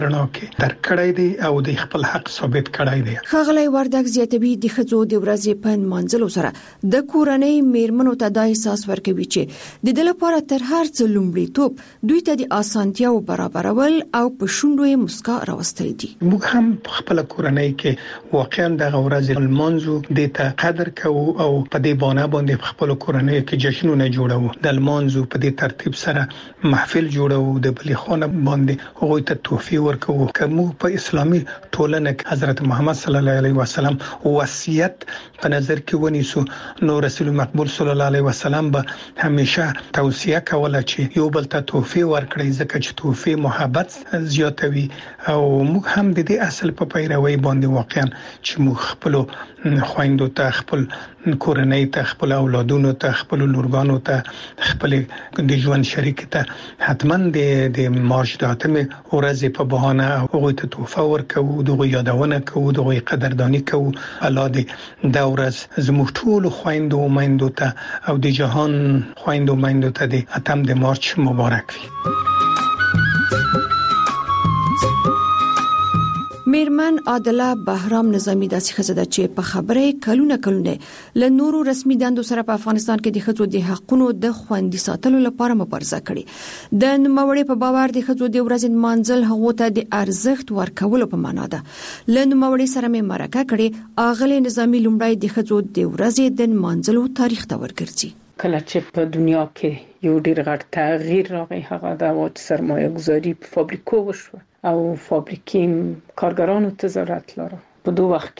رڼا کې تر کړای دی او د خپل حق ثابت کړای دی. ښاغلی وردګ زیاتوي د ښځو د ورځې په منځلو سره د کورنۍ میرمنو ته د احساس ورکوي چې د دل لپاره تر هر څه لومړیتوب دوی ته د اسانتیاو برابرول او په شونډو یې مسکا راوستل دي. موږ هم خپل کورنۍ کې واقعا د ورځې المانزو د ته قدر کوو او په دې باندې خپل کورنۍ کې جشنونه جوړو. د المانزو په دې ترتیب سره محفل جوړو، د بلې خانه باندې هغه ته تحفې ورکوو. کوم په اسلامي ټولنه کې حضرت محمد صلی الله علیه وسلم وصیت په نظر کې ونیسو، نو رسول مقبول صلی الله علیه وسلم به همیشه توصیه کوله چې یو بل ته تحفې ورکړي، ځکه چې تحفې محبت زیاتوي. او موږ هم د دې اصل په پیروي باندې واقعا چې موږ خپل خويندو ته، خپل کورنۍ ته، خپل اولادونو ته، خپل لورګانو ته، خپل د ژوند شریک ته حتما د مارچ د 8 ورځې په بهانه هغه ته تحفه ورکوو، دغه یادونه کوو، دغه قدردانی کوو. الله دې دا ورځ زموږ ټول خويندو او میندو ته او د جهان خويندو میندو ته د 8 د مارچ مبارک وي. میرمن عادله بهرام نظامی داسې ښځه ده چې په خبره کلونه له نورو رسمي دندو سره په افغانستان کې د ښځو د حقوقو د خوندي ساتلو لپاره مبارزه کړې. د نوموړي په باور د ښځو د ورځې منځل هغه ته د ارزښت ورکولو په معنا ده. له نوموړي سره مې مرکه کړې. اغلې نظامی لومړی د ښځو د ورځې د منځلو تاریخ ته ورګرځي. کله چې په دنیا کې یو ډیر غټ تغییر راغی، هغه د سرمایه گذاري په فابریکو وشو او فابریکې کارګرانو ته ضرورت لري. په دوه وخت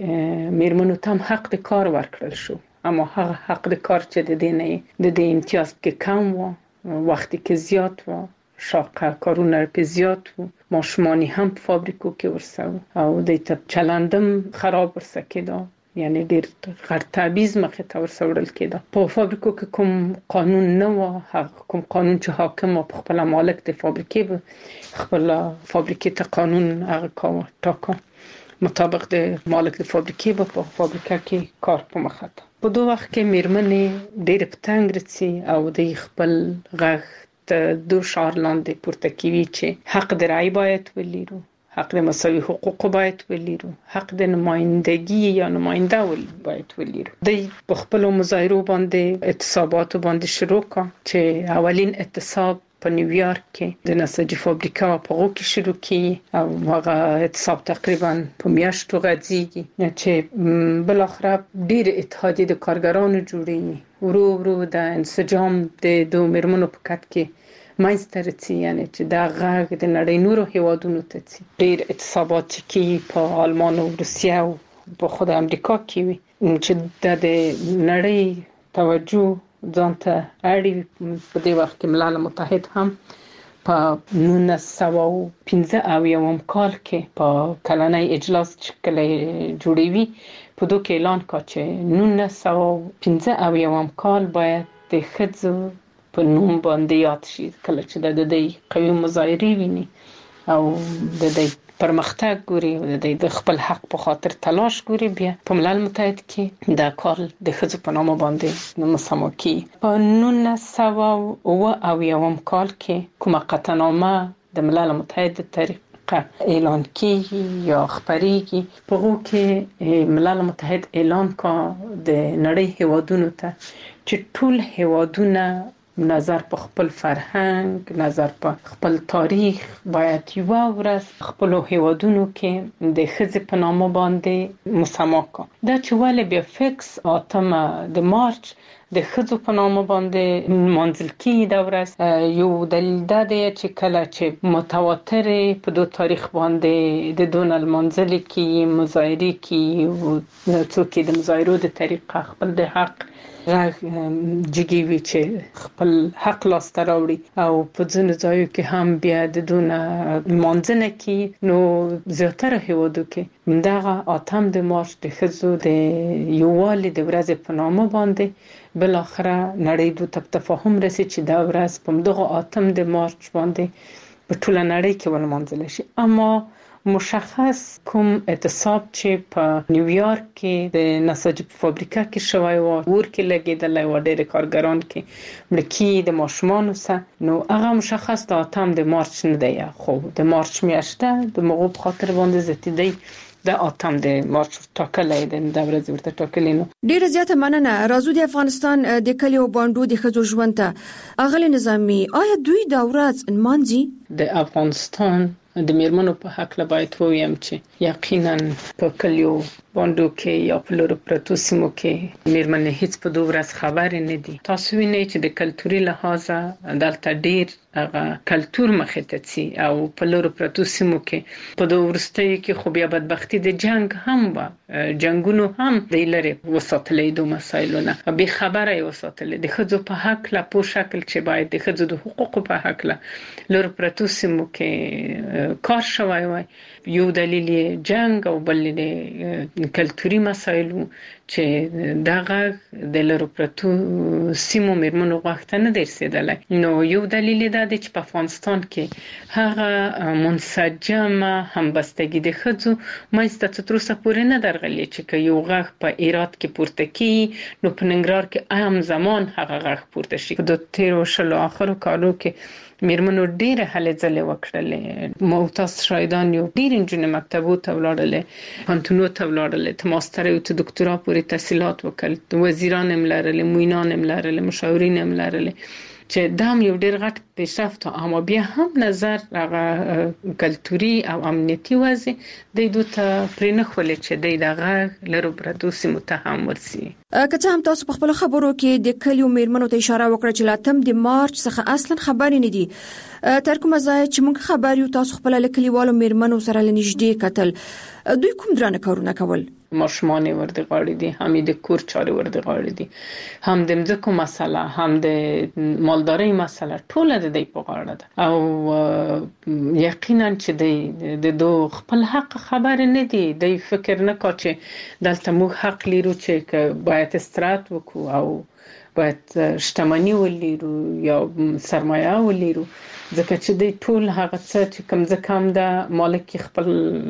کې میرمنو ته هم حق د کار ورکړل شو، اما هغه حق د کار چې د دې امتیاز کې کم و، وخت کې زیات و، شاقه کارونه په زیات و، ماشومانی هم په فابریکو کې ورسو او د چلندم خراب ورسه کېده، یعنی ډیر غټ تعویض مخه ته ورسوړل کېده. په فابریکو کې کوم قانون نه و، کوم قانون چې حاکم او خپل مالک د فابریکې خپل فابریکې ته قانون هغه کاوه ټاکه مطابق د مالک د فابریکې په فابریکه کې کار په مخه ته. په دوه وخت کې میرمنې ډیر پتنګ رسي او د خپل غږ ته د شعار لاندې پورته کوي چې حق د رأی باید ولرو، حق د مساوي حقوق باید ولرو، حق د نمائندگی یا نماینده باید ولرو. د خپل مظاهرو باندې اعتصابات باندې شروع کړ چې اولین اعتصاب په نیویارک کې د نساجي فابریکا په هغه کې شروع کی او هغه اعتصاب تقریبا په میاشتو غځيږي چې بل اخر ډیر اتحادیه د کارګرانو جوړي. ورو د انسجام د دوه میرمنو په کټ کې ماینسترتي، یعنی چې دا غږ د نړۍ نورو هیوادونو ته ځي. ډیر اعتصابات کې په آلمان او روسیه او په خود امریکا کې وي چې د نړۍ توجه ځانته اړي. په دې وخت کې ملل متحد هم په 1915 کال کې په کلنۍ اجلاس چې کله جوړوي په دوه کې اعلان کړ چې 1915 کال باید د ښځو په نوم باندې یاد شي. کله چې د دې قوي مظاهرې ویني او د دې پرمختګ ګوري او د خپل حق په خاطر تلاش ګوري، بیا په ملل متحد کې دا کار د ښځو په نامه باندې مسمى کی. په 1908 کال کې کومه قطعنامه د ملل متحد طریقه اعلان کیږي یا خبريږي. په هغه کې ملل متحد اعلان کړ د نړۍ هیوادونو ته چې ټول هیوادونه نظر په خپل فرهنګ، نظر په خپل تاریخ باید یو ورځ خپل هیوادونو کې د ښځې په نامه باندې مسمى کړ. دا چې ولې بیا فکس 8 د مارچ د ښځو په نامه باندې منځل کیږي دا ورځ، یو دلیل دا دی چې کله چې متواتر په دوه تاریخ باندې د دونل منځل کې مظاهرې کې او څوک د مظاهرو د طریقه خپل د حق جګي وی چې خپل حق لاسته راوړي او په ځینو ځایو کې هم بیا د دونه منځنه کې نو زیاتره هیوادو کې دغه 8 د مارچ د ښځو د یووالي د ورځې په نامه باندې بل اخره نړۍ د تفاهم رسي چې دا ورځ په دغه 8 د مارچ باندې په ټوله نړۍ کې ولمانځل شي. اما مشخص کوم اعتصاب چې په نیویارک کې د نساجي فابریکه کې شوی و، ور کې لګیدل و، ډېر کارګران کې ملکی د ماشومان سره، نو هغه مشخص د 8 د مارچ نه دی، خو د مارچ میاشته د مغو په خاطر باندې زیاتیدي د 8 د مارچ ټاکلې د ورځې ورته ټاکلې. نو ډیره زیاته مننه. راځو د افغانستان د کلیو باندې د خځو ژوند ته اغلی نظامی، آیا دوی دا ورځ نمانځي؟ د افغانستان د میرمنو په حق لا باید ووایم چې یقینا په کلیو باندې کې یا په لورو پرتو سیمو کې میرمنې هیڅ په دوه ورځ خبر نه دي. تاسو وینئ چې د کلتوري لحاظه دلته ډیر هغه کلتور مخې ته ځي، او په لورو پرتو سیمو کې په دوه ورستۍ کې خو بیا بدبختی د جنگ هم و، جنگونو هم د لری وساتلې دوه مسایلونه به خبره وساتلې د خځو په حق لا په شکل چې باید د خځو د حقوقو په حق لا لورو پرتو سیمو کې کار شوی وای. یو دلیل جنگ او بل کلتوري مسایلو چې دغه د لورو پرتو سیمو میرمنو غوښتنه نه درسیدله. نو یو دلیل دا دی چې په افغانستان کې هغه منسجمه همبستګي د خځو مېسته تر اوسه پورې نه درغلي چې یو غږ په ایرات کې پورته کی، نو په ننګرهار کې هم زمان هغه غږ پورته شي. د 13 اخرو کالو کې میرمنو ډیره هلې ځلې وکړلې، معتز شاهدان یو ډیر انجنیر مکتبو ته ولاړلې، پانتونو ته ولاړلې، ته ماستر او ته دکتورا پورې تحصیلات وکړل، وزیران هم لرلې، موینان هم لرلې، مشاورین هم لرلې، چې دا هم یو ډیر غټ پیشرفت. اما بیا هم نظر هغه کلتوري او امنیتي وضع د دوی ته پرې نه خولې چې د دغه لرو پرتو سیمو ته هم ورسي. که څه هم تاسو په خپل خبرو کې د کلیو میرمنو ته اشاره وکړه چې لا 8 د مارچ څخه اصلا خبرې نه دي، تر کومه ځای چې موږ خبر یو تاسو خپل کلیوالو میرمنو سره لنیږدې کتل، دوی کوم درانه کارونه کول؟ ماشومان ورته غاړي دي، هم د کور چاري ورته غاړي دي، هم د مځکو مسله، هم د مالداري مسله، ټول د دې په غاړه ده. او یقینا چې د دو خپل حق خبر نه دي، د فکر نه کا چې دلته موږ حق لرو چې باید استراحت وکړو او باید شتمني ولرو یا سرمایه ولرو، ځکه چې د ټول هغه څه چې کوم ځکه هم د مالک خپل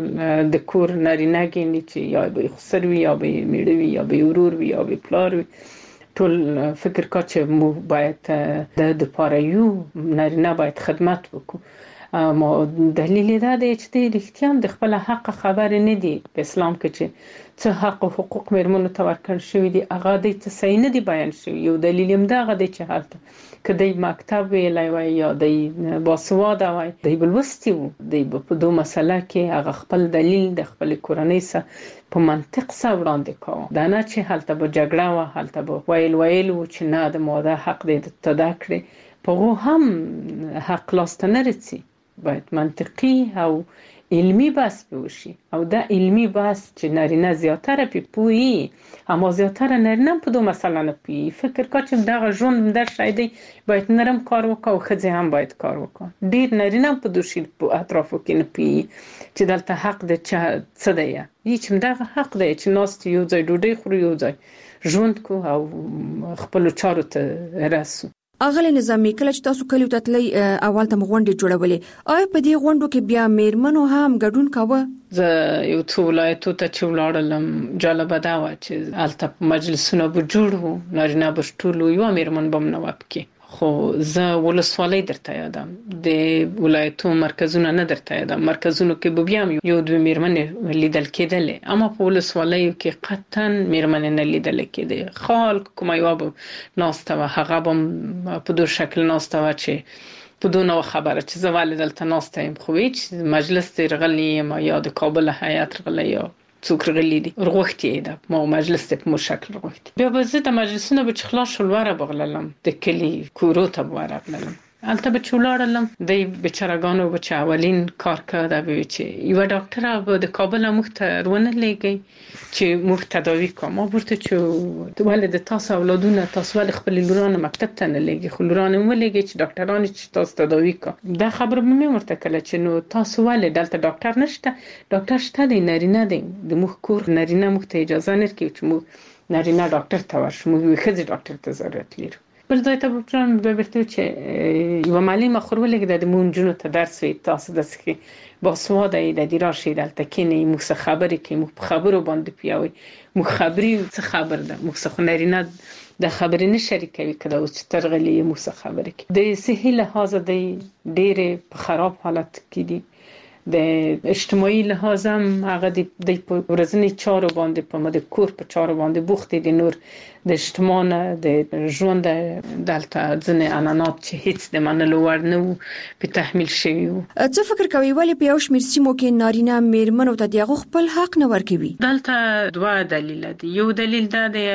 د کور نارینه ګڼي چې یا به خسر وي یا به میړه وي یا به ورور وي یا به پلار وي، ټول فکر کا چې مو باید د پاره یو نارینه باید خدمت وکړو. ما دلیل دا دی چې د اړتیا د خپل حق خبر نه دي. په اسلام کې چې څه حق او حقوق میرمنو ته ورکړل شوی دي هغه د څه صحیح نه دی بیان شوی. یو دلیل هم دا غدي چې حالت کدی مکتب ویلای وای یا د باسواده وای د بلوستی وو د په دوه مسله کې هغه خپل دلیل د خپل کورنۍ سره په منطق سره وړاندې کوي. دا نه چې حالت به جګړه و، حالت به ویل چې نه د ماده حق دې تدا کړی، په هم حق لاسته نه رسي. باید منطقي او علمی بحث وشي، او دا علمی بحث چې نارینه زیاتره پوي، اما زیاتره نارینه په دوه مسله نه پوي. فکر کا چې دا ژوند در شای دی باید نرم کار وکړو او خځه هم باید کار وکړي. ډیر نارینه په دوشي په اطرافو کې نه پوي چې دلته حق د څه دی. هیڅ دا حق دی چې ناست یو ځای ډوډۍ خوري، یو ځای ژوند کو او خپل چارو ته رسو. اغلی نظامی، کله چې تاسو کلیو ته تللی اول ته غونډې جوړولې، آیا په دې غونډو کې بیا میرمنو هم ګډون کاوه؟ زه یو څو ولایتو ته چې ولاړم جالبه دا و چې هلته مجلسونه به جوړ وو، نارینه به ټول یو میرمن به نه وپکي. خو زه ولسوالۍ درته یادم، د ولایتو مرکزونه نه درته یادم. مرکزونو کې به بیا یو دوه میرمنې لیدل کېدلې، اما په ولسوالیو کې قطعا میرمنې نه لیدل کېدې. خلک کومه یو به ناسته وه، هغه به په دوه شکل ناسته وه چې په دوه نو خبره چې زه ولې دلته ناسته یم، خو هیڅ مجلس ته رغلی یم یا د کابل هیات رغلی یا څوک رغلی دي رغوښتي ده ما مجلس ته په مشکل رغوښتي. بیا به زه د مجلسونو به چې خلاص شول وره بغللم د کلی کورو ته ورغلم، البته به چولارلم د بیچارهګانو به چې اولین کار کړه به چې یو ډاکټر به د کابل مخته رونه لګي چې موږ تداوی کوم. ما ورته چې ولې د تاسو اولادونه تاسو ولې خپل لورانه مکتب ته نه لګي، خو لورانه مو لګي چې ډاکټران چې تاسو تداوی کوم. دا خبر به مې ورته کله چې نو تاسو ولې دلته ډاکټر نشته، ډاکټر شته دی نارینه دی، د موږ کور نارینه موږ ته اجازه نه کوي چې موږ نارینه ډاکټر ته ورشو، موږ خځې ډاکټر ته ضرورت لرو. بل ځای ته پلان به برته چې یو معلم خورولګ د مونږونو ته درس وي تاسو د سکي باسواده د دې راشي دلته کې نه موږ خبرې کې موږ خبرو باندې پیاوي موږ خبري څه خبر ده موږ څه نارینه د خبرې نه شریکوي کله چې ترغلي موږ خبرې کې د صحي لحاظ د ډېر په خراب حالت کې دي د اجتماعي لحاظ هم هغه د ورځنی چارو باندې په مده کور په چارو باندې بوخت دي نور د اجتماع د ژوند دلته ځنه انانات چې هیڅ د منلو وړ نه وو په تحمیل شوی وو. څه فکر کوي ولی په یو شمېر سیمو کې نارینه میرمنو ته دغه خپل حق نه ورکوي؟ دلته دوه دلیل دي. یو دلیل دا دی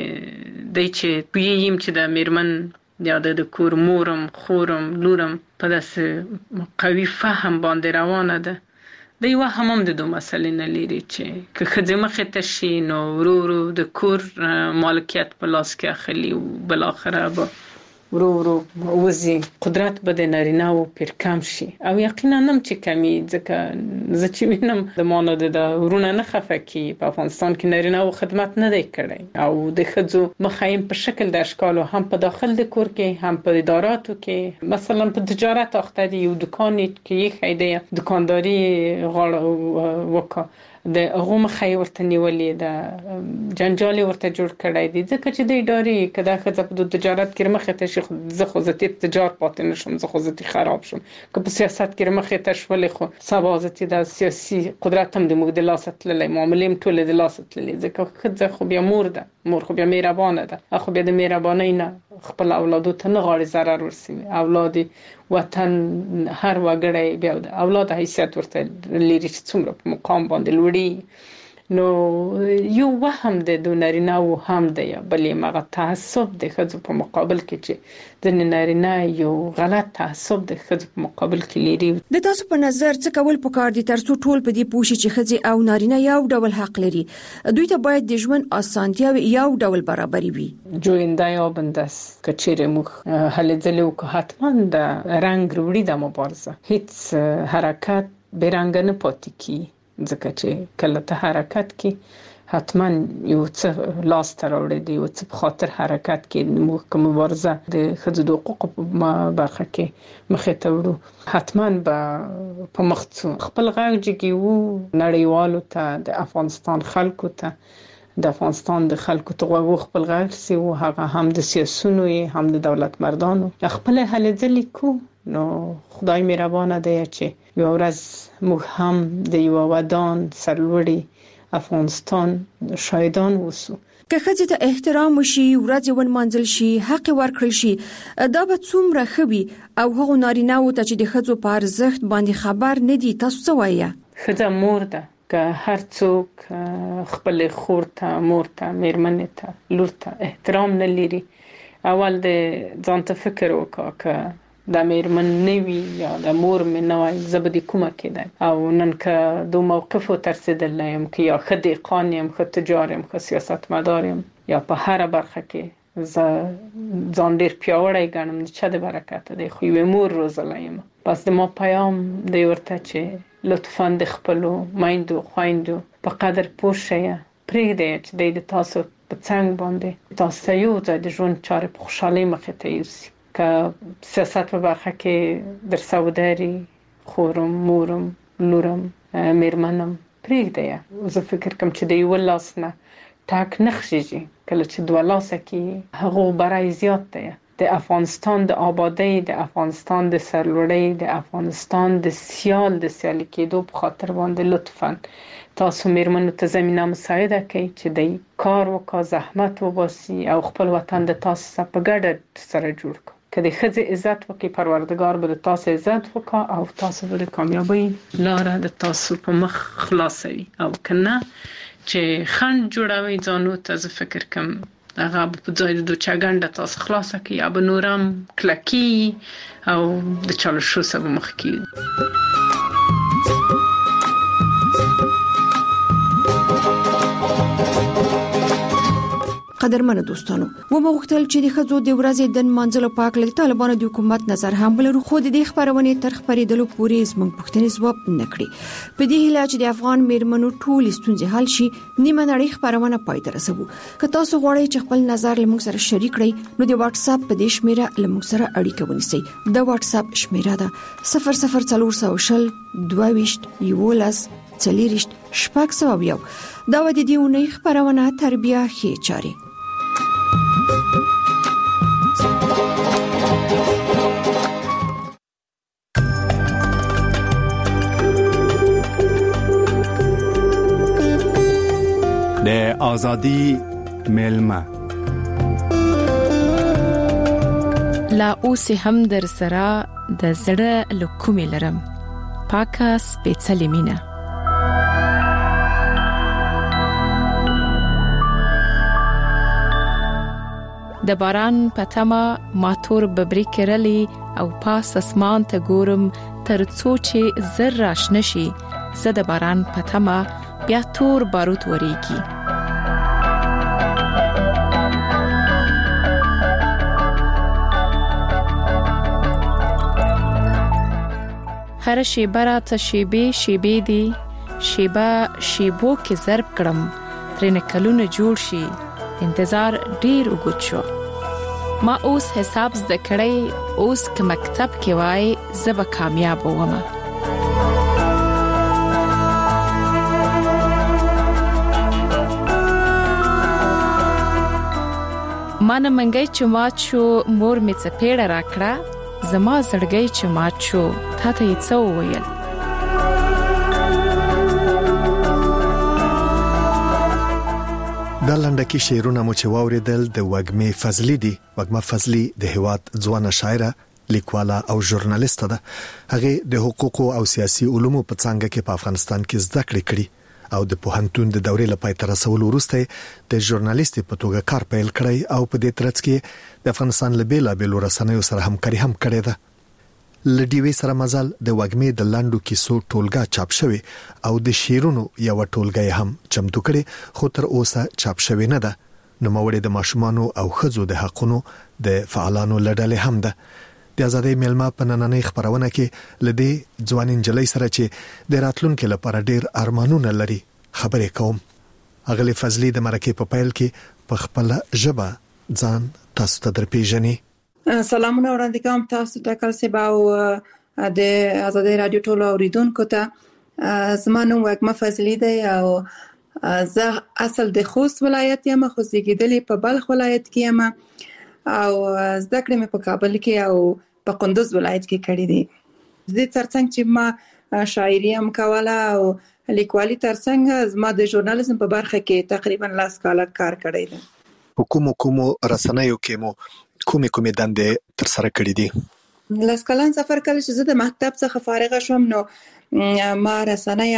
چې پوهیم چې د میرمن یا د کور مورم خورم لورم په داسې قوي فهم باندې روانه ده. د یو هم د دوه مسلې نه لري چې که ښځه مخې ته شي نو ورو د کور مالکیت په لاس کې اخلي او بل اخره به ورو وزي قدرت به د نارینه او پر کم شي او یقینا نم چې کمی ځکه زه چې وینم د مانو د ورونه نه خفه کی په افغانستان کې نارینه او خدمت نه دی کړی او د ښځو مخایم په شکل د اشکالو هم په داخل د کور کې هم په اداراتو کې مثلا په تجارت اخته دی یو دکان کې یې خیده دکانداری غاړه وکړه د هغه مخې ورته نیولې د جنجال ورته جوړ کړای دي ځکه چې د ادارې کدا خزه په تجارت کې مخې ته شي زه خو زه تجارت پاتې نشم زه خو زه خراب شم که په سیاست کې مخې ته شولې خو سبا زه د سیاسي قدرت هم د موږ د لاس تللې معاملې ټول د لاس تللې ځکه خزه خو بیا مور خو بیا مهربانه ده خو بیا د مهربانۍ نه خپل اولادو ته نه غواړي ضرر ورسوي اولاد وطن هر وګړی بیا د اولاد حیثیت ورته لري چې څومره په مقام باندې لوړي نو یو وهم د نارینه او هم د بلې مغه تعصب د ښځو په مقابل کې چې د نارینه یو غلط تعصب د ښځو په مقابل کې لري. د تاسو په نظر څه کول پکار دي ترڅو ټول په دې پوه شي چې ښځې او نارینه یو ډول حق لري دوی ته باید د ژوند اسانتیاوې یو ډول برابرې وي. جوینده یا بندس کچېره مخ هلې ځلې او حتما د رنگ وروړي د مبارزه هیڅ حرکت بیرنګ نه پاتې کی ځکه چې کله ته حرکت کې حتما یو څه لاس ته راوړي دی یو څه په خاطر حرکت کې موږ مبارزه د ښځو د حقوقو په برخه کې مخې ته وړو حتما به په مخ خپل غږ جګیو نړیوالو ته د افغانستان خلکو ته د افغانستان د خلکو ته غوږ خپل غږ سي او هغه هم د سیاسونو هم د دولت مردانو خپل هلې ځلې کو نو خدای مهربانه دی چې یو ورځ موږ هم د یو ودان سرلوړي افغانستان شاهدان وسو. که ښځې ته احترام وشي ورځ ونمانځل شي حق ورکړل شي دا به څومره ښه وي او هغو نارینه‌وو ته چې د ښځو په ارزښت باندې خبر نه دي تاسو څه وایي؟ ښځه مور ده که هر څوک خپل خور ته مور ته میرمنې ته لور ته احترام نه لري اول د ځان ته فکر وکړه که د میرمن نوی یا د مور مې نوای زبدي کومه کېده او نن که دو موقفو ترسیدل یم که یا خدي قانیم خد تجارم خد سیاست مدارم یا په هر برخه کې ځان ډیر پیاوړی ګڼم چې د برکت دی خو یو مور روزلایم پس د ما پیام دی ورته چې لطفاً د خپلو مایندو خویندو په قدر پوه شئ پرېږدئ چې د تاسو په څنګ باندې تاسو یو ځای د ژوند چارې په خوشحالۍ مخې ته یوسي که سیاست په برخه کې در سوداري خورم مورم لورم میرمنم پرېږدئ زه فکر کوم چې د یو لاس نه ټاک نه خشيږي کله چې دوه لاسه کې هغه برای زیات دی د افغانستان د آبادی د افغانستان د سرلوړی د افغانستان د سیال د سیالي کېدو په خاطر باندې لطفاً تاسو میرمنو ته زمينه مساعده کوي چې د کار وکړه زحمت وباسي او خپل وطن د تاسو سره په ګډه سره جوړ کړي که د ښځې عزت وکړي پروردگار به د تاسو عزت وکړي او تاسو به د کامیابی لاره د تاسو په مخ خلاصوي او کنه چې خند جوړوي ځانو ته زه فکر کوم هغه په ځای د چاګنده تاسو خلاص کړي یا به نورم کلکی او د چالو شو سبا مخ کې قدرمن دوستانو و مغختل چې د خځو د ورځې د منځلو پاک له طالبانو د حکومت نظر هم بل خو د خبرونه تر خبرېدلو پورې زموږ پښتني ځواب نکړي په دې هیله چې د افغان میرمنو ټول ستونزې حل شي نیمه نړۍ خبرونه پای ته رسوي که تاسو غواړئ چې خپل نظر له موږ سره شریک کړئ نو د واتس اپ په دې شمیره له موږ سره اړیکه ونیسئ د واتس اپ شمیره ده 00400 22 11 40 شپږ دا و د دې اونۍ خبرونه تربیه خې چاري د آزادی ملما لا اوس هم در سره د زړه لکومې لرم پاکه سپېڅلې مینه د باران پتما ماتور ببري کرلی او پاس اسمان ته ګورم تر څو چې زر راشنه شي زه د باران پتما بیا تور باروت وریږي هر شیبه را ته شیبې دی شیبه شیبو کې ضرب کړم ترنه کلونه جوړ شي انتظار ډیر وګت شو ما اوس حساب زده کړی اوس که مکتب کې وای زه به کامیاب وم مانه منګي چې مات شو مور می څپېړه راکړه زما زړګي چې مات شو تا ته یې څه وویل د لنډکی شعرونه مو چې واوریدل د وږمې فضلی دی وږمه فضلی د هواد ځوانه شاعره لیکواله او ژورنالیسټه ده هغه د حقوقو او سیاسي علومو په څانګه کې په افغانستان کې زده کړې کړې او د پوهنتون د دورې لپاره تر رسولو وروسته د ژورنالیستي په توګه کار پیل کړی او په دې ترڅ کې د افغانستان له بیلابېلو رسنیو سره همکاري هم کړې ده لډیوي سره مزل د وږمې د لاندو کیسو ټولګه چاپ شوی او د شیرونو یو ټولګه هم چمتو کړي خو تر اوسه چاپ شوی نه ده نو موړې د ماشومانو او خځو د حقونو د فعالانو لړلې هم ده د آزادۍ ملما په نننۍ خبرونه کې لدی ځوان انجلۍ سره چې د راتلونکو لپاره ډیر ارمانونه لري خبرې کوم اغلی فضلی د مرکه په پیل کې په خپل ژبه ځان تاسو ته درپېژني سلامونه وړاندې کوم تاسو ته کال سبا او د آزادۍ رادیو ټولو اوریدونکو ته زما نوم وږمه فضلی دی او زه اصل د خوست ولایت یم خو زیږیدلې په بلخ ولایت کې یم او زده کړې مې په کابل کې او په کندوز ولایت کې کړې دي د ترڅنګ چې ما شاعري هم کوله او لیکوالي ترڅنګ زما د ژورنالیزم په برخه کې تقریبا 10 کال کار کړی دی حکومت رسنیو کې مو کومې دندې تر سره کړې دي لاسکلان سفر کله چې زه د مکتب څخه فارغ شوم نو ما رسنۍ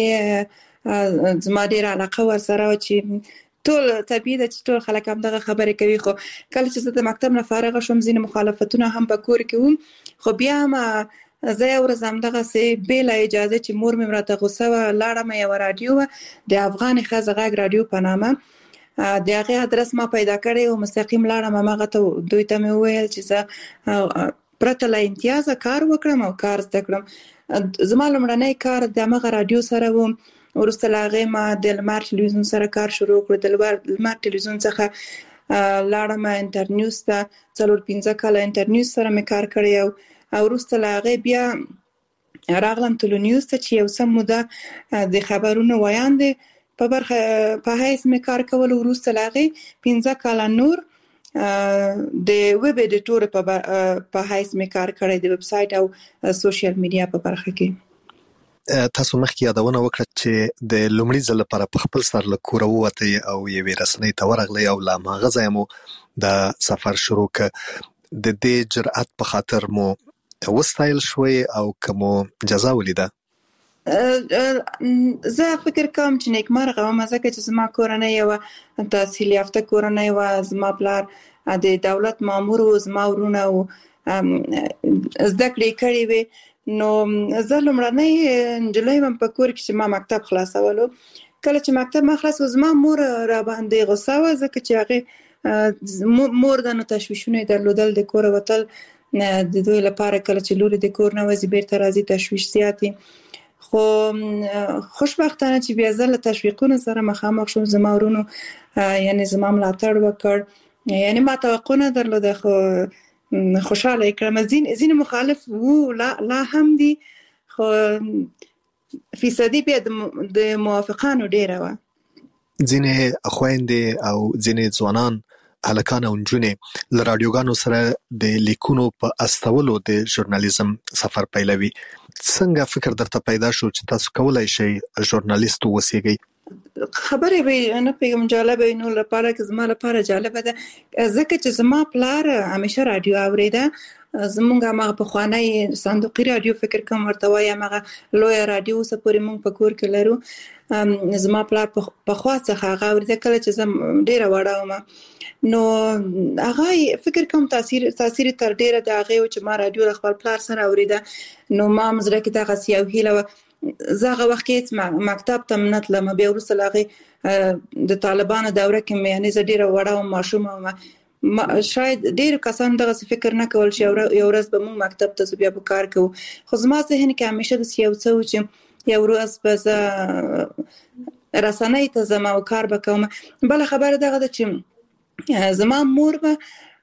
اوریدې زما ډیر علاقه ورسره چې ټول طبيعي ده چې ټول خلک هم دغه خبرې کوي خو کله چې زه د مکتب نه فارغ شوم ځینې مخالفتونه هم په کور کې وو خو بیا ما زه ورزم دغه سه بلا اجازه چې مور مې راته غوسه و لاړم یو رادیو د افغان خزه غږ رادیو په نامه د هغه ادرس ما پیدا کړی او مستقیم لاړم هغه ته دوی ته مې وویل چې زه پرته له امتیاز کار وکړم او کار زده کړم زما لومړنی کار د هغه رادیو سره و ورسته لاغه ما د لمر ټلویزیون سره کار شروع کړ د لمر ټلویزیون څخه لاړم انټرنیوز ته 4-5 کال انټرنیوز سره مې کار کړی او ورسته لاغه بیا راغلم ټلونیوز ته چې یو سم موده د خبرونو وایاند په برخه په هیڅ مې کار کول ورسته لاغه 15 کال نور د ویب ایډیټور په هیڅ مې کار کړی د ویب سټ او سوشل میډیا په برخه کې تاسو مخکې یادونه وکړه چې د لومړي ځل لپاره په خپل سر له کور ووته او یوې رسنۍ ته ورغلی او لا ماغزه مو د سفر شروع ک د دې جرأت په خاطر مو وستایل شوي او کوم جزا ولیده زه فکر کوم چې نیکمرغه وم ځکه چې زما کورنۍ یو تحصیل یافته کورنۍ و زما پلار د دولت مامور و زما ورونه و زده کړې کړې وي نو زه لومړنۍ نجلۍ وم په کور کې چې ما مکتب خلاصولو کله چې مکتب مخلص زما مور را باندې غوسه و ځکه چې هغه مور د نو تشویشونه درلودل د کور وتل د دوی لپاره کله چې لوري د کور نه وځي بیرته راځي تشویش زیاتی خو خوشبختانه چې بیا زه له تشویقونو سره مخامخ شوم زما ورونو یعنی زما ملاتړ وکړ یعنی ما توقع نه درلوده خو خوشاله کړم ځین مخالف وو لا هم دي خو فیصدي بیا د موافقانو ډیره و ځینې خويندې او ځینې ځوانان هلکان او نجونې له رادیوګانو سره د لیکونو په استولو د ژورنالیزم سفر پیلوي څنګه فکر درته پیدا شو چې تاسو کولای شئ ژورنالیست اوسئ خبرې به نه پیغام جالبه نو لپاره که زما لپاره جالبه ده ځکه چې زما پلار همیشه رادیو اوریده زمونږه ما په خوانی صندوقي رادیو فکر کوم ورته وایم هغه لوی رادیو سپورې مونږ په کور کې لرو زما پلار په خوا څخه هغه ورته کله چې زم ډیره وړه وم نو هغه فکر کوم تاثیر تر ډیره د هغه چې ما رادیو خپل پلار سره اوریده نو ما مزره کې دا غسی او هیله زغه وخت کې مکتب ته منتلم بیا ورسره لغه د طالبانو دوره کې یعنی زه ډیره وړه او ماشومه شاید ډیر کسان دغه فکر نه کول چې یو ورځ به موږ مکتب ته بیا به کار کوو خو زما ذهن کې همیشه د یو څه چې یو ورځ به رسنۍ ته زما او کار وکوم بل خبره دغه چې زما مور به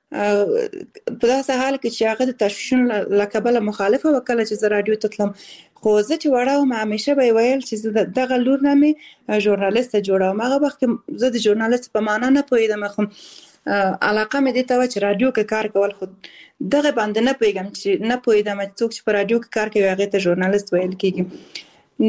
په داسې حال کې چې هغه د تشویشونو له کبله مخالفه وکړه چې زه رادیو ته تلم خو زه چې وړه وم همیشه به ویل چې دغه لور نه مې ژورنالیست جوړوم هغه وخت کې زه د ژورنالیست په معنا نه پوهیدم خو علاقه مې دې ته چې رادیو کې کار کول خو دغه باندې نه پوهیدم چې څوک چې په رادیو کې کار کوي هغه ته ژورنالیست ویل کېږي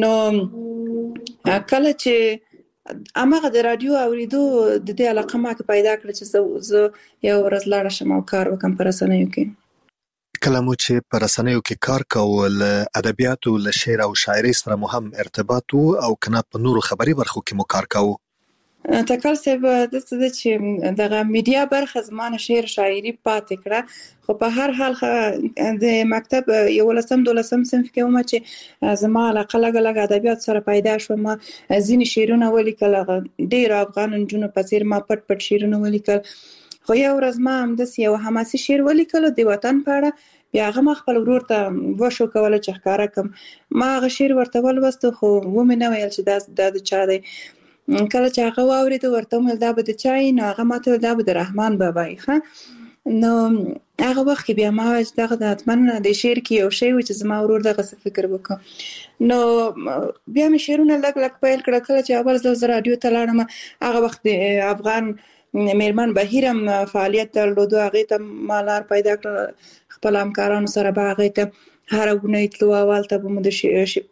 نو کله چې اماغه د رادیو اوریدو د دې علاقه ما کې پیدا کړ چې زه یو ورځ لاړ شم او کار وکم پر رسنیو کې کله مو چې پر رسنیو کې کار کول ادبیاتو له شعر او شاعري سره مو هم ارتباط او کنه په نورو خبري برخو کې مو کار کاوه تکل سبب د څه چې دغه میډیا برخه زمانه شعر شاعري پاتې کړه خو په هر حال د مکتب یو لسم دولسم صنف کې ومه چې زما علاقه لګ ادبیات سره پیدا شو ما ځینې شعرونه ولیکل ډیر افغان نجونو په څیر ما پټ شعرونه ولیکل خو یو ورځ ما هم د یو حماسي شعر ولیکل د وطن په اړه بیا هغه ما خپل ورور ته وشو کوله چې ښکارا کم ما هغه شعر ورته ولوست خو و مې نه ویل چې دا د چا دی کله چې هغه واورید ورته مل دا به د چای نه هغه ماته دا به د رحمان بابا ښه نو هغه وخت بیا ما دغه د اتمن د شعر کې یو شی و چې زما ورور دغه فکر وکړ نو بیا مې شعرونه لګ پیل کړ کله چې اول ځل رادیو ته لاړم هغه وخت افغان میرمن بهیرم فعالیت درلود هغه ته مالار پیدا کړ خپل همکارانو سره به هغه ته هر غونې تلو اول ته به د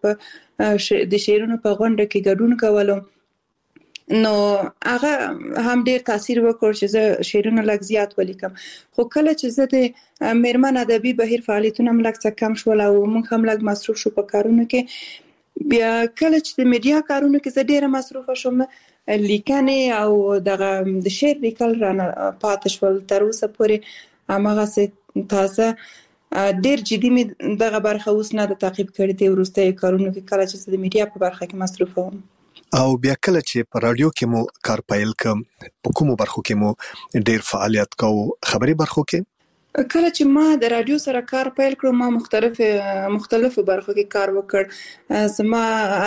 شعرونو په غونډه کې ګډون کولم نو هغه هم ډیر تاثیر وکړ چې زه شعرونه لږ زیات ولیکم خو کله چې زه د میرمن ادبي بهیر فعالیتونه هم لږ څه کم شول او موږ هم لږ مصروف شو په کارونو کې بیا کله چې د میډیا کارونو کې زه ډیره مصروف شوم لیکنې او دغه د شعر لیکل رانه پاتې شول تر اوسه پورې هغه تازه ډیر جدي مې دغه برخه اوس نه د تعقیب کړې دی ورسته کارونو کې کله چې د میډیا په برخه کې مصروف وم او بیا کله چې په رادیو کې مو کار پیل کوم په کومو برخو کې مو ډیر فعالیت کوو خبري برخو کې کله چې ما د رادیو سره کار پیل کړم ما مختلفو برخو کې کار وکړ زما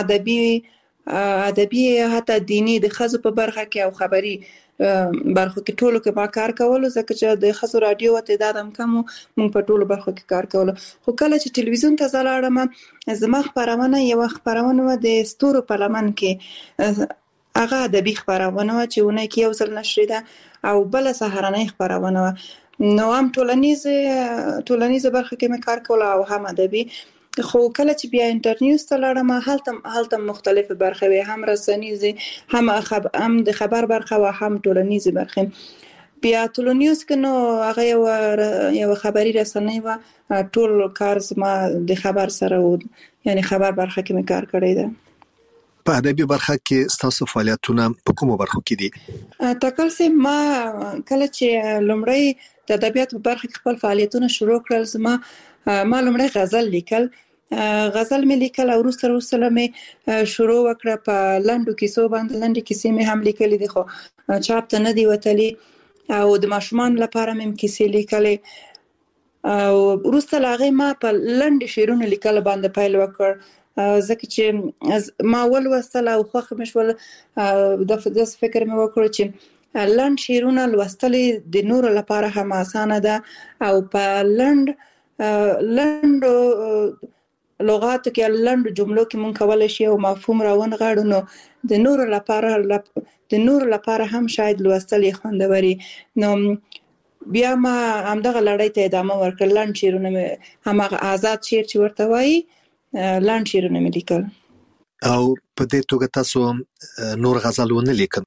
ادبي حتی دینی د خزو په برخه کې او خبري برخو کې ټولو کې ما کار کول ځکه چې د خزو رادیو تعداد هم کم مونږ په ټولو برخو کې کار کول خو کله چې ټلویزیون ته ځلاړم زما خبرونه یو خبرونه د ستورو په لمن کې هغه ادبي خبرونه چې ونه کې یو ځل نشر ده او بل سهارنۍ خبرونه نو هم ټولنیزه برخه کې مې کار کول او هم ادبي خو کله چې بیا انټرنیوز ته لاړم هلته مختلفه برخه وي هم رسنیزه هم د خبر برخه او هم ټولنیزه برخه بیا ټولنیوز کې نو هغه یو خبري رسنۍ و ټول کار زما د خبر سره و یعنی خبر برخه کې مې کار کړی ده په ادبي برخه کې تاسو فعالیتونه په کومو برخو کې دي تکل سه ما کله چې لومړی د ادبیات په برخه کې خپل فعالیتونه شروع کړل ما لومړی غزل لیکل غزل مې لیکل او وروسته مې شروع وکړه په لنډو کیسو باندې. لنډې کیسې مې هم لیکلې دي خو چاپ ته نه دی وتلې او د ماشومان لپاره مې کیسې لیکلې او وروسته لاغې ما په لنډ شعرونو لیکل باندې پیل وکړ ځکه چې ما ولوستل او خوښ مې شول. د فکر مې وکړ چې لنډ شعرونه لوستل د نورو لپاره هم اسانه ده او په لنډ لغاتو کې لنډ جملو کې مونږ کولای شي او مفهوم راونغاړو نو د نورو لپاره هم شاید لوستل خوندوري. نو بیا ما همدغه لړۍ ته ادامه ورکړ. لنډ شعرونه مې همغه آزاد شعر چې ورته وایي لنډ شعرونه مې لیکل. او په دې توګه تاسو نور غزل ونه لیکل؟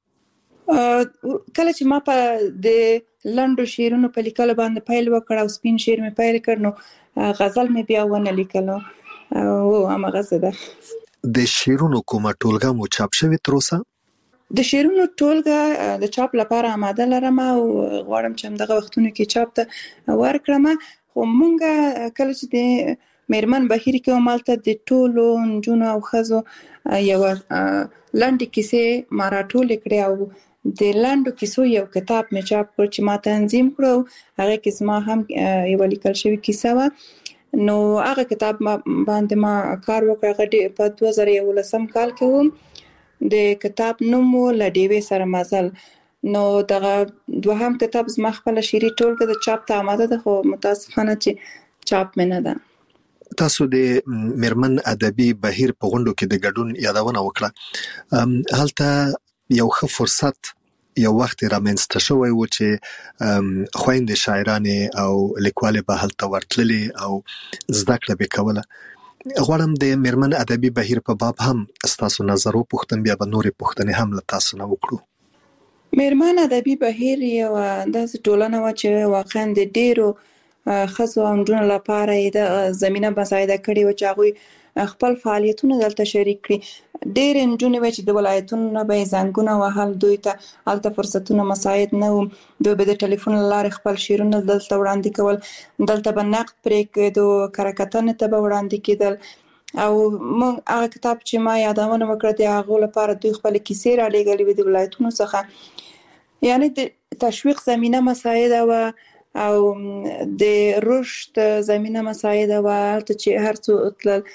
کله چې ما په د لنډو شعرونو په لیکلو باندې پیل وکړ او سپین شعر مې پیل کړ نو غزل مې بیا ونه لیکلو او همغه څه ده. د شعرونو کومه ټولګه مو چاپ شوې تر اوسه؟ د شعرونو ټولګه د چاپ لپاره آماده لرم او غواړم چې همدغه وختونو کې چاپ ته ورکړم. خو مونږ کله چې د میرمن بهیر کې ومالته د ټولو نجونو او ښځو یو لنډې کیسې ما راټولې کړې او د لنډو کیسو یو کتاب مې چاپ کړ چې ما تنظیم کړو. هغه کې زما هم یو لیکل شوی کیسه وه نو هغه کتاب باندې ما کار وکړ. هغه په 2011 کال کې و. د کتاب نوم له ډیوې سره مزل. نو دغه دوهم کتاب زما خپل شعري ټولګه د چاپ ته آماده ده خو متاسفانه چې چاپ مې نه ده. تاسو د میرمن ادبي بهیر په غونډو کې د ګډون یادونه وکړه. هلته یو ښه فرصت یو وخت رامنځته شوی و چې خويندې شاعرانې او لیکوالې به هلته ورتللې او زده کړه به کوله. غواړم د میرمن ادبي بهیر په باب هم تاسو نظر وپوښتم بیا به نورې پوښتنې هم له تاسو نه وکړو. میرمن ادبي بهیر یو داسې ټولنه و چې واقعا د ډیرو ښځو او نجونو لپاره د زمينه مساعده کړې و چې هغوی خپل فعالیتونه دلته شریک کړي. ډېر نجونې وای چې د ولایتونو نه به زنګونه وهل دوی ته هلته فرصتونه مساعد نه و. دوی به د ټلیفون له لارې خپل شعرونه دلته وړاندې کول. دلته به نقد پرې کېدو کره کتنې ته به وړاندې کېدل او موږ هغه کتاب چې ما یادونه وکړه د هغو لپاره دوی خپل کیسې را لېږلې وې د ولایتونو څخه. یعنی د تشویق زمینه مساعده و او د رشد زمینه مساعده و. هلته چې هر څو تلل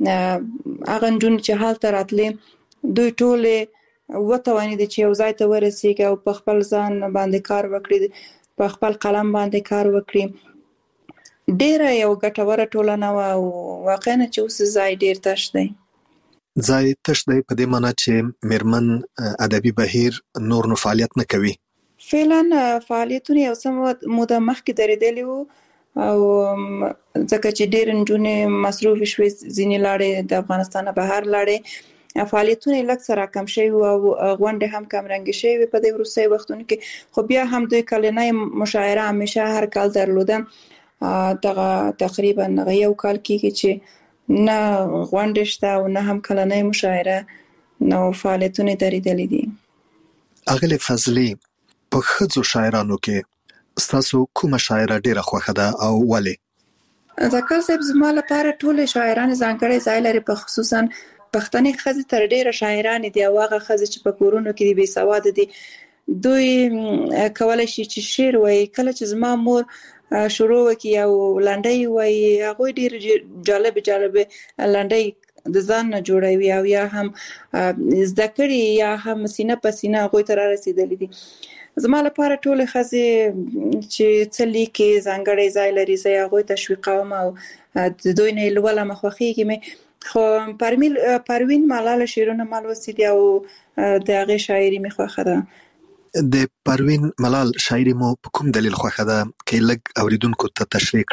هغه نجونې چې هلته راتلې دوی ټولې وتوانېدې چې یو ځای ته ورسېږي او په خپل ځان باندې کار وکړي په خپل قلم باندې کار وکړي. ډېره یو ګټوره ټولنه وه او واقعا چې اوس ځای ډېر تش دی. ځای تش دی په دې معنی چې میرمن ادبي بهیر نور نو فعالیت نه کوي؟ فعلا فعالیتونه یو څه موده مخکې درېدلي وو او ځکه چې ډېر نجونې مصروف شوې ځینې لاړې د افغانستان بهر لاړې فعالیتونه لږ څه راکم شوي او غونډې هم کمرنګې شوې په دې وروستیو وختونو کې. خو بیا هم دوی کلنۍ مشاعره همیشه هر کال درلوده. دغه تقریبا یو کال کېږي چې نه غونډې شته او نه هم کلنۍ مشاعره نو فعالیتونه درېدلي دي. اغلې فضلي په ښځو شاعرانو کې ستاسو کومه شاعره ډیره خوښه ده او ولې؟ ذکر صاحب زما لپاره ټول شاعران ځانګړی ځای لري په خصوصا پښتني ښځې تر ډیره شاعران دي او هغه ښځې چې په کورونو کې دي بې سواده دي دوی کولای شي چې شعر وایي. کله چې زما مور شروع وکړي او لنډۍ وایي هغوی ډیر جالب لنډۍ د ځان نه جوړوي او یا هم زده کړي یا هم سینه په سینه هغوی ته را رسېدلي دي. زما لپاره ټول ښځې چې څه لیکي ځانګړی ځای لري زه هغوی تشویقوم او د دوی نه لولم خوښیږي مې. خو پروین ملال شعرونه ما لوستي دي او د هغې شاعري مې خوښه ده. د پروین ملال شاعري مو په کوم دلیل خوښه ده که لږ اوریدونکو ته تشریح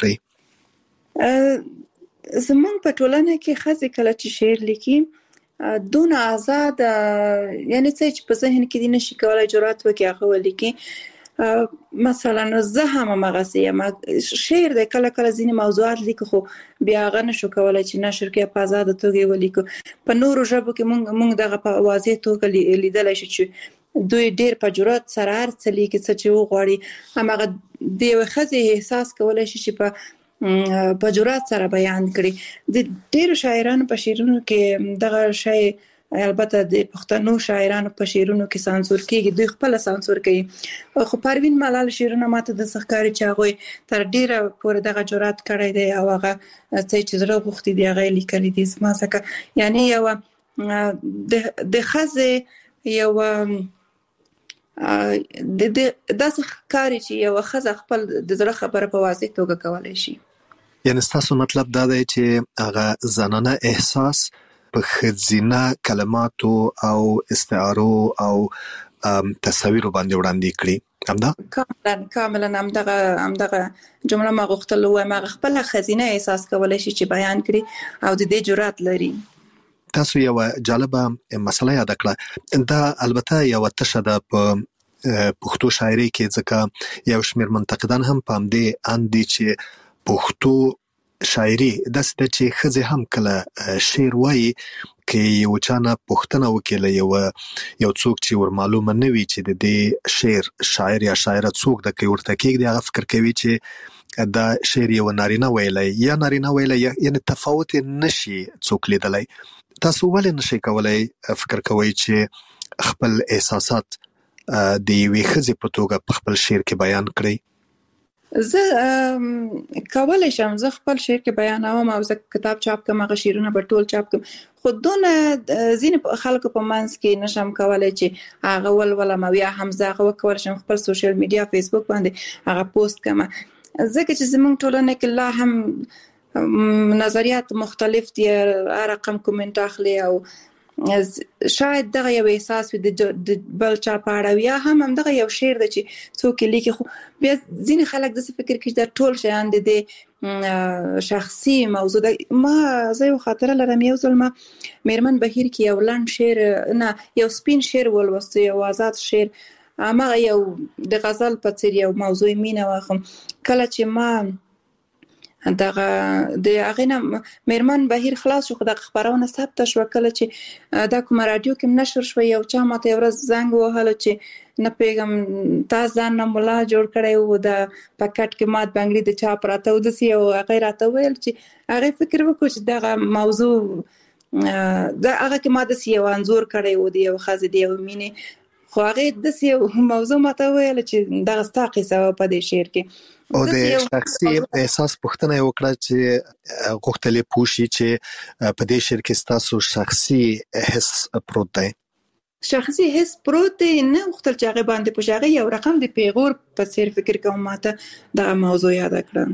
کړئ؟ زمونږ په ټولنه کې ښځې کله چې شعر لیکي دون آزاد یعنی څه چې په ذهن کې دي نشي کولای جرأت وکړي هغه ولیکي. مثلا زه هم همغسې یم شعر دی کله کله ځینې موضوعات لیکو خو بیا هغه نشو کولای چې نشر کې په آزاده توګه یې ولیکو. په نورو ژبو کې مونږ دغه په واضح توګه لیدلی شو چې دوی ډیر په جرأت سره هر څه لیکي څه چې وغواړي. همغه د یوې ښځې احساس کولای شي چې په په جرأت سره بیان کړي. د ډیرو شاعرانو په شعرونو کې دغه شی البته د پښتنو شاعرانو په شعرونو کې سانسور کیږي، دوی خپل سانسور کوي. خو پروین ملال شعرونه ماته د سخکاري چې هغه تر ډیره پورې دغه جرأت کړی دی او هغه چې زړه غوښتي دی هغه لیکلي دي. ما څنګه یعنی یو د خزه یو د داسې کاری چې یو خزه خپل د زړه خبره په واضح توګه کولای شي. یعنی تاسو مطلب دا دی چې هغه زنانه احساس په خزینه کلماتو او استعارو او تصویر باندې وړاندې کړي. همدا کاملا همدغه جمله ما غوښتل وایم، هغه خپل خزینه احساس کولای شي چې بیان کړي او د دې جرأت لري. تاسو یو جالبه مسله یاد کړه، دا البته یو تشه ده په پښتو شاعري کې، ځکه یو شمېر منتقدان هم په همدې اندي چې پښتو شاعري داسې ده چې ښځې هم کله شعر وایي کې یو چانه پوښتنه وکړي یو څوک چې ور معلومه نه وي چې د دې شعر شاعر یا شاعره څوک د کې ورته کېږي، هغه فکر کوي چې دا شعر یو نارینه ویلی یا نارینه ویلی، یعنی تفاوت نشي څوک لیدلی. تاسو ولې نشئ کولای فکر کوئ چې خپل احساسات د یوې ښځې په توګه په خپل شعر کې بیان کړئ؟ زه کولای شم زه خپل شعر کې بیانوم او زه کتاب چاپ کوم، هغه شعرونه به ټول چاپ کوم، خو دونه ځینې خلکو په منځ کې نشم کولای چې هغه ولولم او یا هم زه هغه وکولای شم خپل سوشل میډیا فیسبوک باندې هغه پوسټ کړم، ځکه چې زموږ ټولنه کې لا هم نظریات مختلف دي، هر رقم کومنټ اخلي او شاید دغه یو احساس وي د بل چا په اړه، یا هم دغه یو شعر د چې څوک لیکي، خو بیا ځینې خلک د فکر کوي چې ټول شیان د شخصي موضوع ده. ما زه یو خاطره لرم، یو ځل ما میرمن بهیر کې یو لنډ شعر نه یو سپین شعر ولوست، یو آزاد شعر، هغه یو د غزل په څیر یو موضوع مینه واخم. کله چې ما دغه د هغه نه میرمن بهیر خلاص شو، خو د خبرونه ثبت شو، کله چې دا کوم رادیو کې نشر شو، یو چا ماته ورځ زنګ وهل چې نه پیغام تاسو ځان ملا جوړ کړی وو د پکټ کې مات بنگړي د چا پراته و، د سی او هغه راته ویل چې هغه فکر وکړ چې دغه موضوع دا هغه کې ما د سی انزور کړی و دی یو خزه دی یو مینه، خو هغه د سی موضوع ماته ویل چې دغه ستا قصه په دې شعر کې او د شخصي احساس پوښتنه وکړه چې غوښتلې پوښي چې په دې شعر کې ستاسو شخصي حس پروت دی. شخصي حس پروت دی، نه غوښتل چې هغه باندې پوښي، هغه یو رقم د پیغور په څیر فکر کوم، ماته دغه موضوع یاد کړم.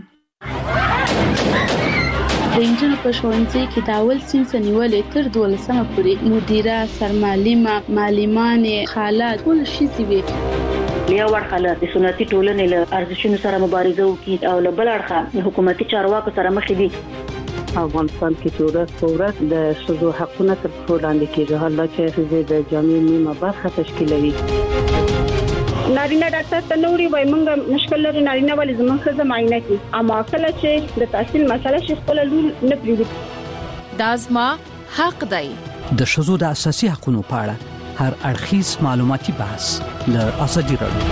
د انجنونو په ښوونځي کې د اول صنف نیولې تر 12مه پورې مدیره، سرمعلمه، معلمانې، خاله ټول شي وي. یو ورخه د سنتي ټولنې له ارزښتونو سره مبارزه وکړي او له بل اړخه حکومتي چارواکو سره مخ دي. افغانستان کې ورځ د ښځو حقوقو تر پښو لاندې کېږي، حالانکه چې ښځې د جامعې نیمه برخه تشکیلوي. نارینه ډاکټر ته نوري وای مونږ مشکل لري، نارینه ولې زموږ ښځه معاینه کوي، اما کله چې د تحصیل مسله شي خپل لور نه پریږدي. دا زما حق دی. د ښځو د اساسي حقوقو په اړه هر اړخیز معلوماتي بحث له ازادي راډیو.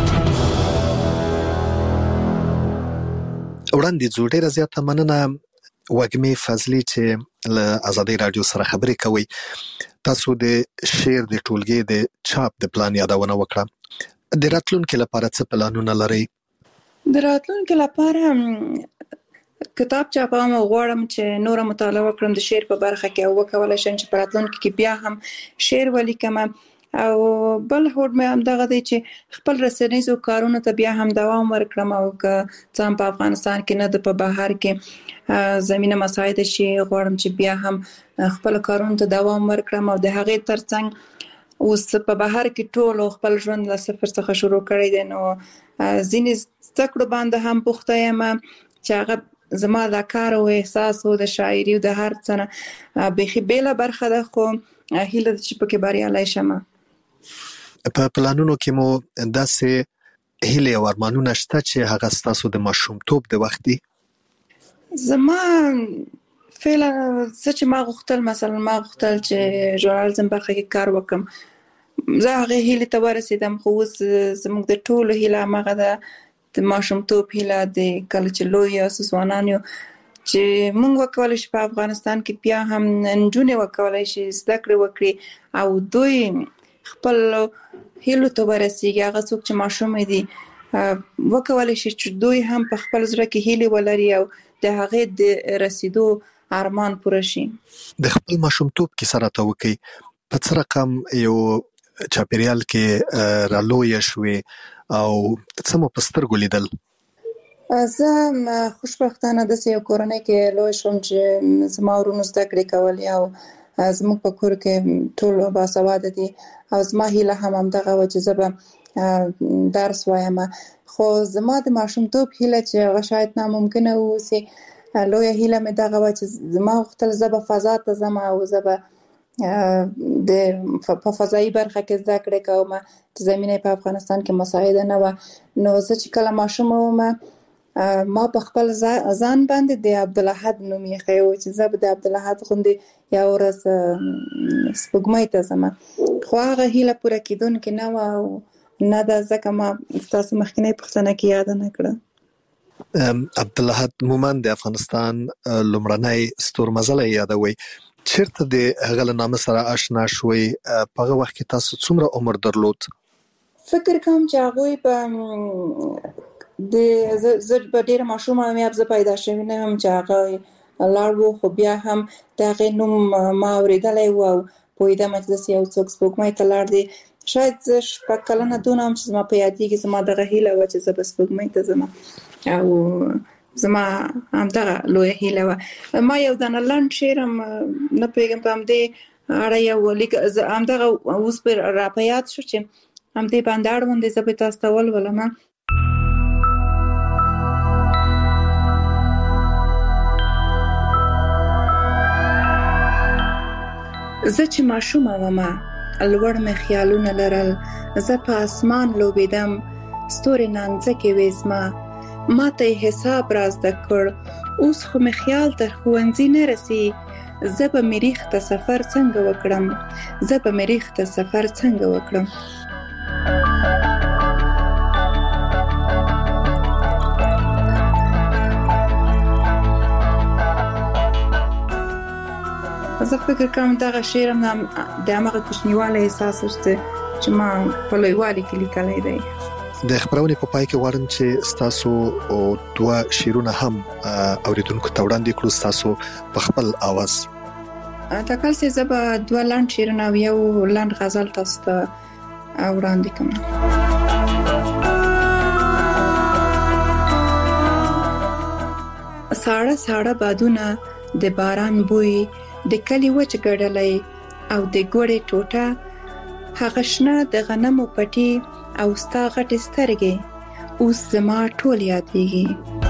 وړاندې ډېره زیاته مننه وږمې فضلي چې له ازادي راډیو سره خبرې کوي. تاسو د شعر د ټولګي د چاپ د پلان یادونه وکړه. د راتلونکي لپاره څه پلانونه لرئ؟ د راتلونکي لپاره کتاب چاپم او غواړم چې نور مطالعه وکړم د شعر په برخه کې او وکولای شم چې په راتلونکي کې بیا هم شعر ولیکم. او بل هوډ مې هم دغه دی چې خپل رسنیزو کارونو ته بیا هم دوام ورکړم، او که څم په افغانستان کې نه د په بهر کې زمينه مساعد شي، غواړم چې بیا هم خپل کارونو ته دوام ورکړم. او د هغې ترڅنګ اوس په بهر کې ټول خپل ژوند له صفر څخه شروع کړی دی، نو ځینې زده کړو باندې هم بوخته یم چې هغه زما د کار او احساس او د شاعري او د هر څه نه بخي بیل برخه ده، خو هیله چې پکې بریالي شم. په پلانونو کې مو داسې هیله او ارمانونه شته چې هغه ستاسو د ماشومتوب د وخت دي؟ زما فعلا چې ما غوښتل چې ژورنالیزم برخه کې کار وکم، زه هغه هیله ته ورسیدم، خو اوس زموږ د ټولو هیله هغه ده د ماشومتوب هیله د کله چې لوی یاست ځوانان یو چې موږ وکولای شو په افغانستان کې بیا هم نجونې وکولای شي زده کړې وکړي او دوی خپل هیلو ته ورسیږي. هغه څوک چې ماشوم دي وکولای شي چې دوی هم په خپل زړه کې هیلې ولري او د هغې د رسیدو ارمان پوره شي. د خپل ماشومتوب کې سره ته وکي په څه رقم یو چاپیریال کې رالوی شوي او څه مو په سترګو لیدل؟ زه خوشبختانه د یو کورنۍ کې لوی شوم چې زما ورونو زده کړې کولې او زموږ په کور کې ټول باسواده دي او زما هیله هم همدغه وه چې زه به درس وایم. خو زما د ماشومتوب هیله چې هغه شاید ناممکنه واوسي، لویه هیله مې دغه وه چې زما غوښتل زه به فضا ته ځم او زه به په فضایي برخه کې زده کړې کوم چې زمینه په افغانستان کې مساعده نه وه. نو زه چې کله ماشوم وم ما په خپل ځان باندې د عبدالاحد نوم ایښی و چې زه به د عبدالاحد غوندې یوه ورځ سپوږمۍ ته ځم، خو هغه هیله پوره کېدونکې نه وه او نه ده، ځکه ما ستاسو مخکینۍ پوښتنه کې یاده نه کړه. عبدالاحد مومند د افغانستان لومړنی ستورمزلی یادوي. چیرته د هغه له نامه سره آشنا شوئ؟ په هغه وخت کې تاسو څومره عمر درلود؟ فکر کوم چې هغوی به زه به ډېره ماشومه وم، زه پیدا شوې نه وم چې هغه لاړ و، خو بیا هم د هغې نوم ما اورېدلی و او پوهېدم چې داسې یو څوک سپوږمۍ ته لاړ دی. شاید زه 6 کلنه دونه وم چې زما په یادېږي زما دغه هیله وه چې زه به سپوږمۍ ته ځم او زما همدغه لویه هیله وه. ما یو دانه لنډ شعر هم نه پوهېږم په همدې اړه یو لیک همدغه اوس پرې راپه یاد شو چې همدې باندې اړوند دی، زه به تاسو ته ولولم. زه چې ماشومه ومه لوړ مې خیالونه لرل، زه په اسمان لوبېدم ستوري نانځکې وې زما، ما ته یې حساب را زده کړ، اوس خو مې خیال تر ښوونځي نه رسي، زه به مریخ ته سفر څنګه وکړم، زه به مریخ ته سفر څنګه وکړم. زه فکر کوم دغه شعر هم د همغه کوچنیوالی احساس چې ما په لویوالي کې لیکلی دی. د خبرونې په پای کې غواړم چې ستاسو 2 شعرونه هم اوریدونکو ته وړاندې کړو ستاسو په خپل آواز. تکل سي زه به 2 لنډ شعرونه او یو لنډ غزل تاسو ته وړاندې کوم. ساړه ساړه بادونه د باران بوی د کلی وچ ګډلی او د ګوړې ټوټه، هغه شنه د غنمو پټي او ستا غټې سترګې اوس زما ټول یادېږي.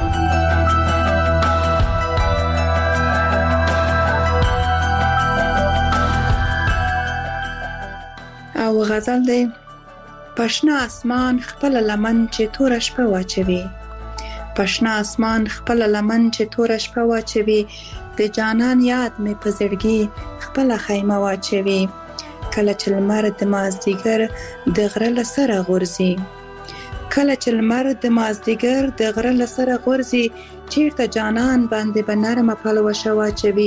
او غزل دی: پشنه اسمان خپل لمن چې توره شپه واچوي، پشنه اسمان خپل لمن چې توره شپه واچوي، د جانان یاد مې په زړګي خپل خیمه واچوي، کله چې لمر د مازدیګر د غره له سره غورځي، کله چې لمر د مازدیګر د غره له سره غورځي، چیرته جانان باندې به نرمه پلوشه واچوي.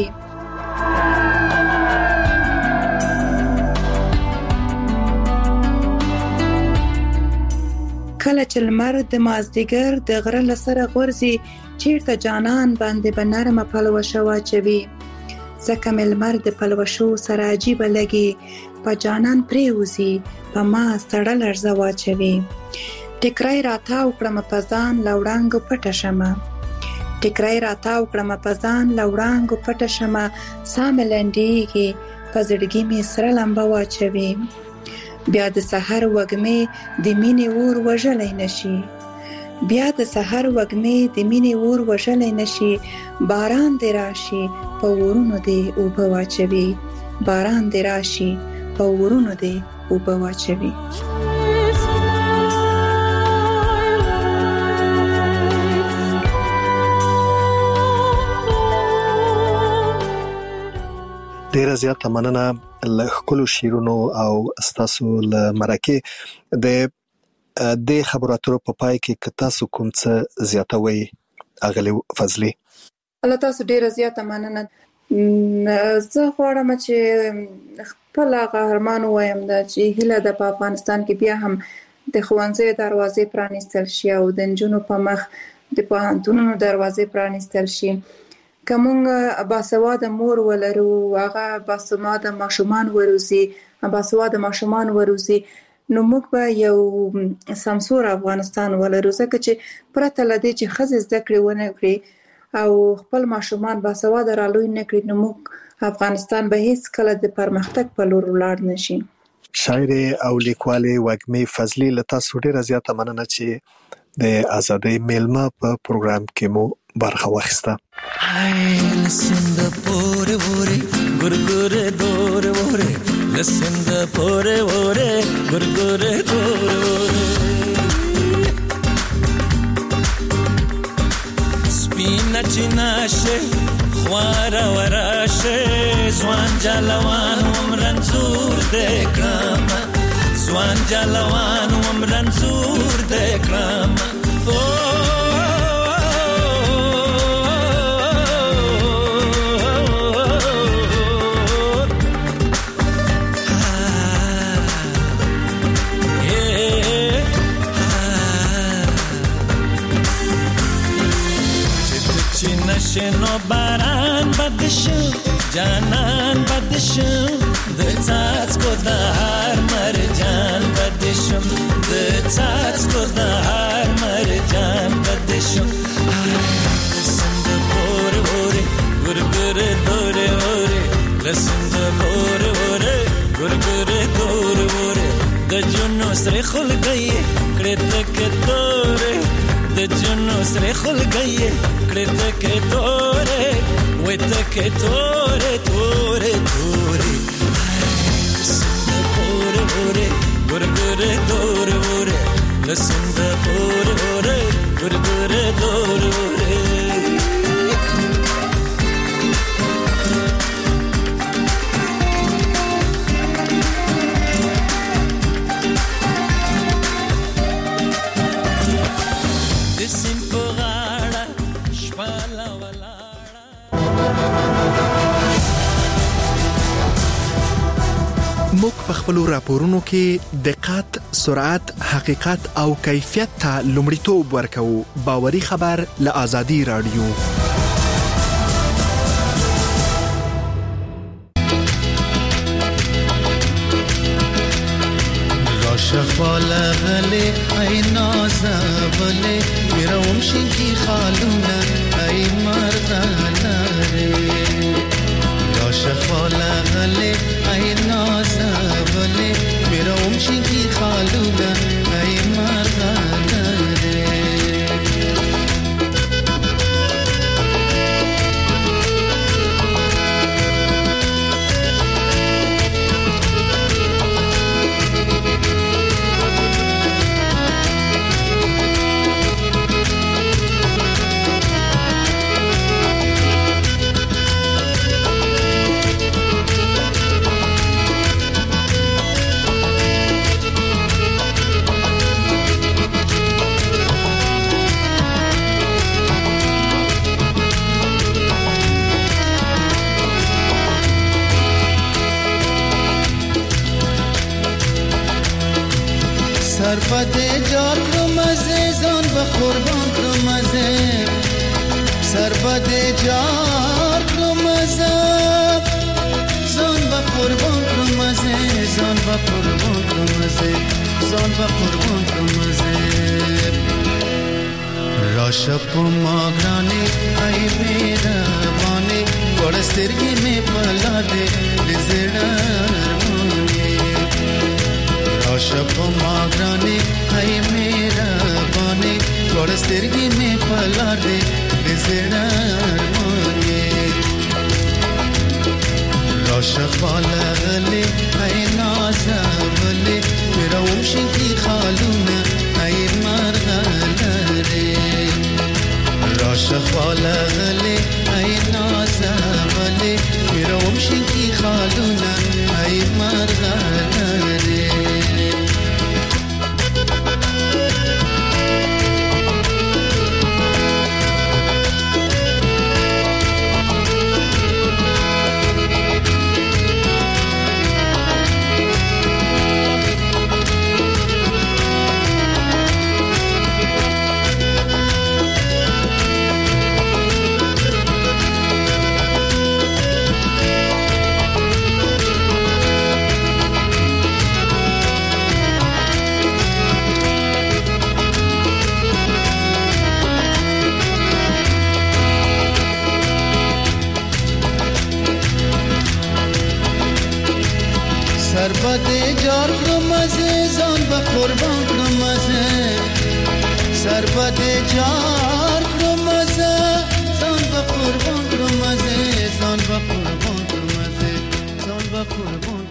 کله چې لمر د مازدیګر د غره له سره غورځي، چیرته جانان باندې به نرمه پلوشه واچوي، ځکه مې لمر د پلوشو سره عجیبه لګي، په جانان پرېوځي په ما سړه لړزه واچوي. ټیکری راتاو کړمه په ځان له وړانګو پټه شمه، ټیکری راتاو کړمه په ځان له وړانګو پټه شمه، ساه مې لنډېږي په زړګي مې سره لمبه واچوي. بیا د سحر وږمې د مینې اور وژلی نشي، بیا د سحر وږمې د مینې اور وژلی نشي، باران دې راشي په ورونو دې اوبه واچوي، باران دې راشي په ورونو دې اوبه واچوي. ډیره زیاته مننه له ښکلو شعرونو او ستاسو له مرکې. د د خبراتو په پای کې کتا سو کوم څه زیاتوي اغلی فضلی. الله تاسو ډیره زیاته مننه. زه غواړم چې خپل قهرمان وایم چې هله د افغانستان کې بیا هم د ښوونځي دروازې پرانیستل شي او د نجونو په مخ د پوهنتونونو دروازې پرانیستل شي. کومه باسواده مور ولرو هغه باسواده ماشومان وروزي باسواده ماشومان وروزي نو موږ به یو سمسور افغانستان ولرو ځکه چې پرته لدی چې خزې زده کړې ونه کړي او خپل ماشومان باسواده رالوي نه کړي نو موږ افغانستان به هیڅ کله د پرمختګ په لور ولاړ نشي. شاعر او لیکوال وږمې فضلی لتا سوډه زیاته مننه چې د ازادۍ میلمه په پروګرام کې مو برخه واخیسته. Listen the pore pore gurgure dore dore listen the pore pore gurgure dore dore spinach nashe khwara warashe zwan jalawan umran zur dekrama zwan jalawan umran zur dekrama شنو باران بدشو جانان بدشو د څاڅکو د هر مرجان بدشو د څاڅکو د هر مرجان بدشو لسند پور وره ګرګر دوره وره لسند پور وره ګرګر دوره وره د جنو سره خل گئی کړه تک دوره د جنو سره خل گئی کړه تک دوره وې تک دوره دوره دوره لسند پور وره ګرګر دوره وره لسند پور وره ګرګر دوره وره موږ په خپل راپورونو کې دقت، سرعت، حقیقت او کیفیت ته لومړیتوب ورکوو. باوري خبر له آزادي رادیو. شفاله غلي اي نازبله يروم شنكي خالونا اي مرغانا يا شفاله غلي اي نازبله يروم شنكي خالونا اي مرغانا سربده جار رو مزه زان و قربان رو مزه سربده جار رو مزه زان و قربان رو مزه زان و قربان رو مزه زان و قربان رو مزه راشپ ماغرانی ای میرا بانی گوڑسترگی میں پلا دے لزڑارمانی راشپ ماغرانی ای میرا بانی گوڑسترگی میں پلا دے لزڑارمانی راشپ آلغلی ای نازبلی میرا ومشن کی خالونا ای مرغلری راشق آلغلی ای نازبلی میرا ومشن کی خالونا ای مرغلری سربت جار کرم عزیزان به قربان کرم عزیز سربت جار کرم عزیزان به قربان کرم عزیزان به قربان کرم عزیزان به قربان